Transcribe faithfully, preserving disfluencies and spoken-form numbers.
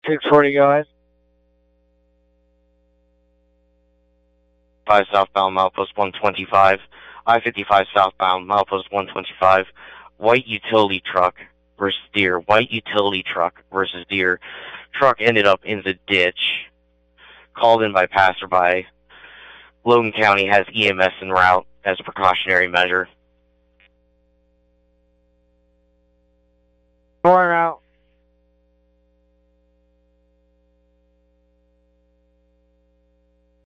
six forty, go ahead. five southbound, milepost one twenty-five. I fifty-five southbound, milepost one twenty-five. White utility truck versus deer. White utility truck versus deer. Truck ended up in the ditch. Called in by passerby. Logan County has E M S en route as a precautionary measure.